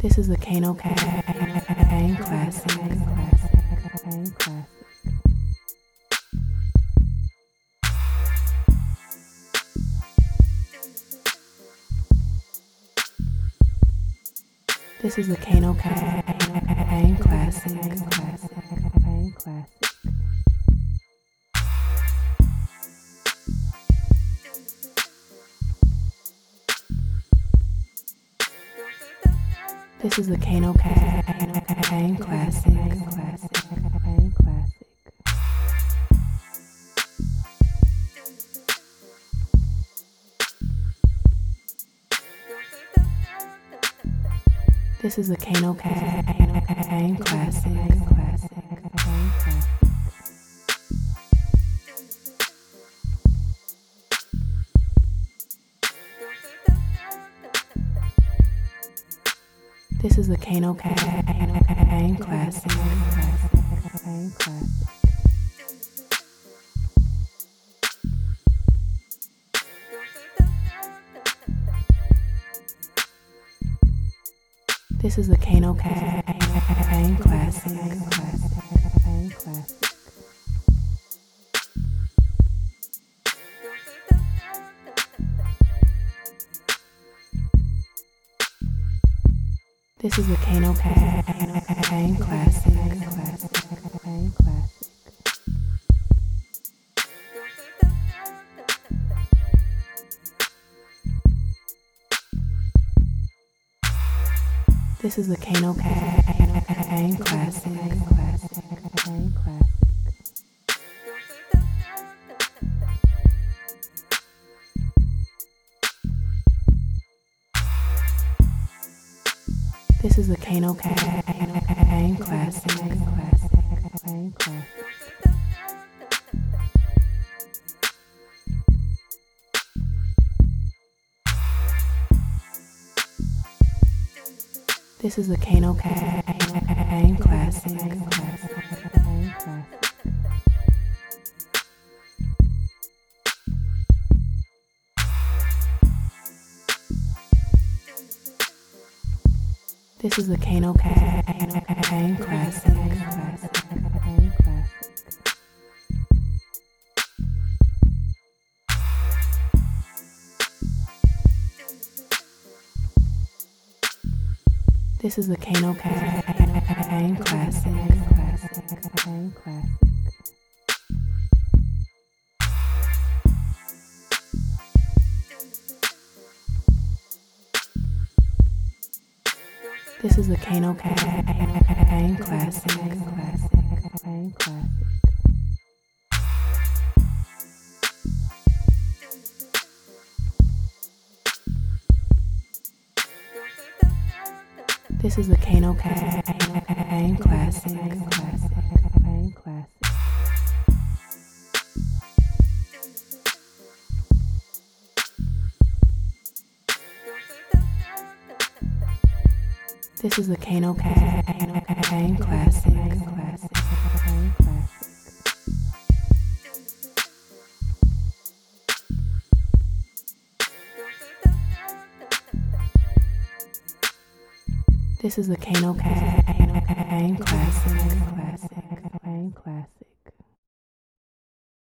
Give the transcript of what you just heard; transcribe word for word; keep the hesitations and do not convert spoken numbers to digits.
This is the Kano Kang Classic. This is the Kano Kang Classic. This is the Kano Kang Classic. This is the Kano Kang Classic. This is the Kano Kang Classic. This is the Kano Kang Classic. This is the Kano Kang Classic. This is the Kano Kang Classic. This is the Kano Kang Classic. This is the Kano Kang Classic. This is the Kano Kang Classic. This is the Kano Kang Classic. This is the Kano Kang Classic. This is the Kano Kang Classic. This is the Kano Kang Classic. This is the Kano Kang Classic.